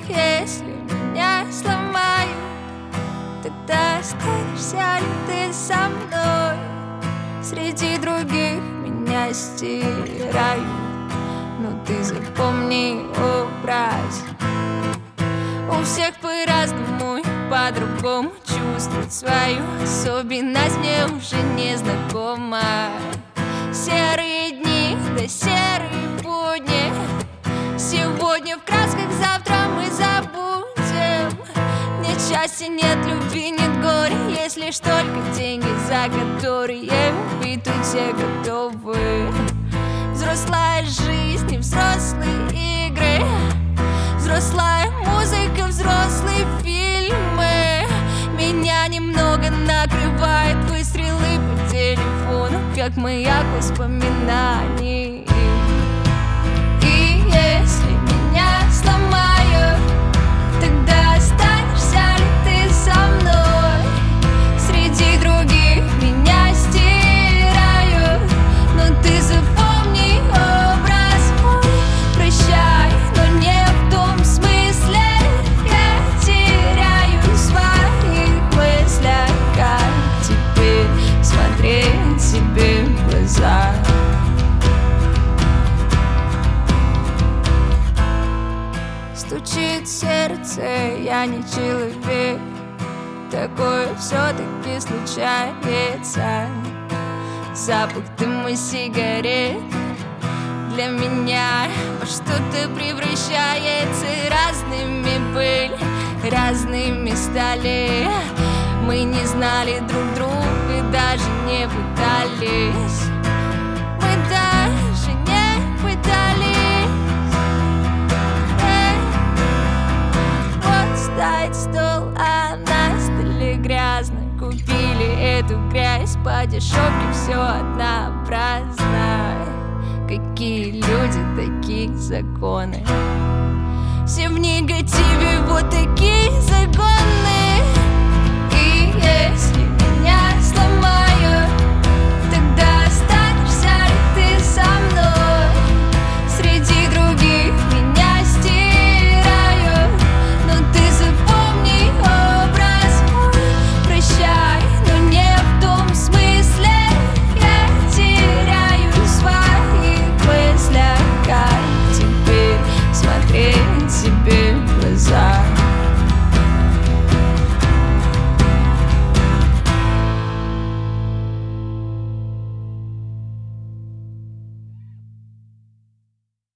если меня сломают, тогда останешься ли ты со мной? Среди других меня стирают, но ты запомни образ. У всех по-разному и по-другому чувствовать свою особенность мне уже не знакома. Серые дни, да серые будни, сегодня в красках, завтра мы забудем. Нет счастья, нет любви, нет горя, есть лишь только деньги, за которые убить все готовы. Взрослая жизнь и взрослые игры, взрослая музыка, взрослые фильмы. Меня немного накрывает выстрелы по телефону, как маяк воспоминаний. И если меня сломают, тогда останешься ли ты со мной? Среди других меня стирают, но ты запомни образ мой. Прощай, но не в том смысле. Я теряю в своих мыслях, как теперь смотреть себе в глаза. Стучит сердце, я не человек, такое все-таки случается. Запах дыма сигарет для меня во что-то превращается. Разными были, разными стали. Мы не знали друг друга, даже не пытались. Мы даже не пытались. Вот стоит стол, а на столе грязно. Купили эту грязь по дешевке, все однообразно. Какие люди, такие законы. Все в негативе, вот такие законы.